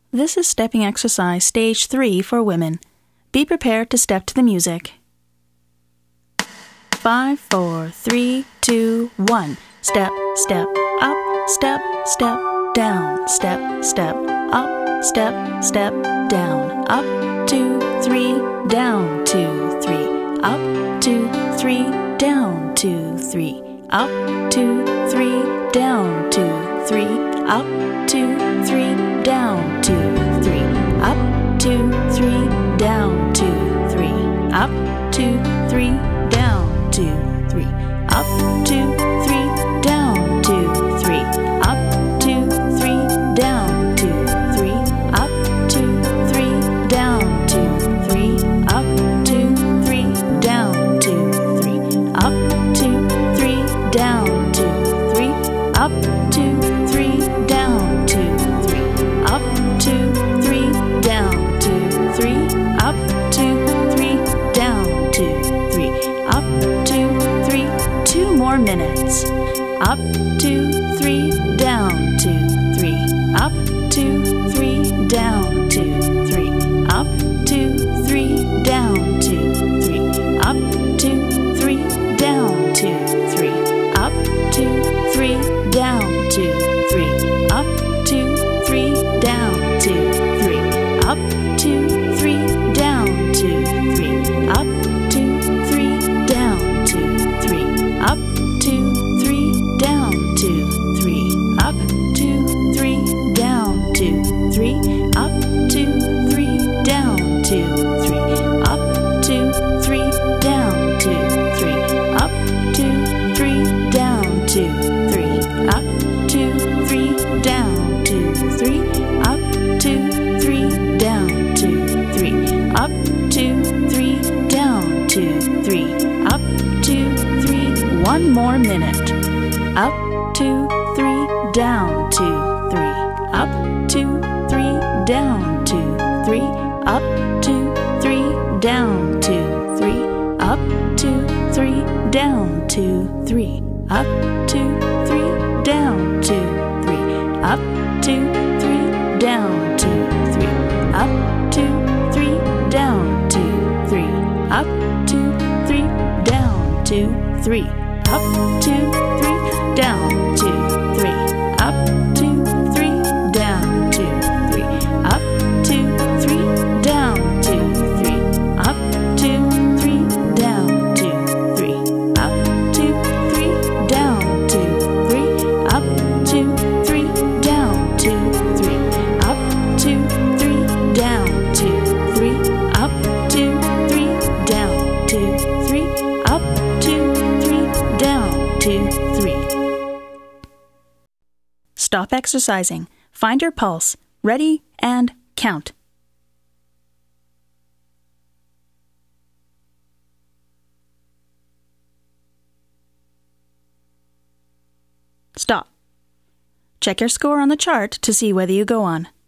This is stepping exercise stage 3 for women. Be prepared to step to the music. 5, 4, 3, 2, 1. Step, step, up, step, step, down, step, step, up, step, step, down, up, 2, 3, down, 2, 3, up, 2, 3, down, 2, 3, up, 2, 3, down, 2, 3, up, 2, 3, down, 2, 3, up, 2, 3, down, 2, 3, up, 2, 3, down, 2, 3, up, 2, 3, down, 2, 3, up, 2, 3, down, 2, 3, up, 2, 3, down, 2, 3, up, 2, 3, down, 2, 3, up, 2, 3, down, 2, 3, up, 2, 3, down, 2, 3, up, 2, 3, down, 2, 3, up, 2, 3, down, 2, 3, up, 2, 3, 2 more minutes. Up, 2, 3, down, 2, 3, up, 2, 3, down, 2, 3, up, 2, 3, down, 2, 3, up, 2, 3, down, 2, 3, up, 2, 3, down, 2, 3, up, 2, 3, down, 2, 3, up, 2, 3, down, 2, 3, up, 2, 3, down, 2, 3, up, 2, 3, down, 2, 3, up, 2, 3, down, 2, 3, up, 2, 3, down, 2, 3, up, 2, 3, down, 2, 3, up, 2, 3, down, 2, 3, up, 2, 3, down, 2, 3, up, 2, 3, down, 2, 3, up, 2, 3, down, 2, 3, up, 2, 3, 1 more minute. Up, 2, 3, down, 2, 3, up, 2, 3, down, 2, 3, up, 2, 3, down, 2, 3, up, 2, 3, down, 2, 3, up, 2, 3, down, 2, 3, up, 2, 3, down, 2, 3, up, 2, 3, down, 2, 3, up, 2, 3, down, 2, 3, up, 2, 3, down, 2, 3, up, 2, 3, down, 2, 3, up, 2, 3, down, 2, 3, up, 2, 3, down, 2, 3, up, 2, 3, down, 2, 3, up, 2, 3, down, 2, 3, up, 2, 3, down, 2, 3, up, 2, 3, down, 2, 3, up, 2, 3, down, 2, 3. Stop exercising. Find your pulse. Ready and count. Stop. Check your score on the chart to see whether you go on.